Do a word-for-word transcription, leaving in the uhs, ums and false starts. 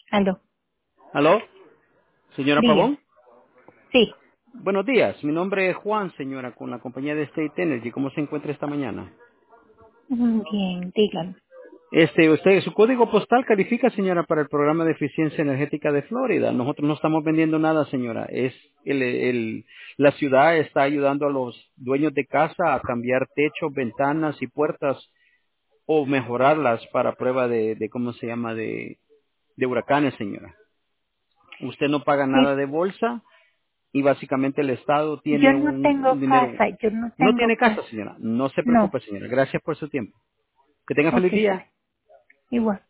Aló, ¿Aló? Señora dígame. Pavón. Sí. Buenos días. Mi nombre es Juan, señora, con la compañía de State Energy. ¿Cómo se encuentra esta mañana? Mm, Bien, dígame. Este, usted, su código postal califica, señora, para el programa de eficiencia energética de Florida. Nosotros no estamos vendiendo nada, señora. Es el, el- la ciudad está ayudando a los dueños de casa a cambiar techos, ventanas y puertas o mejorarlas para prueba de, de ¿cómo se llama? De, de huracanes, señora. Usted no paga Sí, nada de bolsa y básicamente el Estado yo tiene no un, tengo un dinero. casa, yo no No tengo tiene casa, casa. señora. No se No. preocupe, señora. Gracias por su tiempo. Que tenga Ok, feliz día. bye. Igual.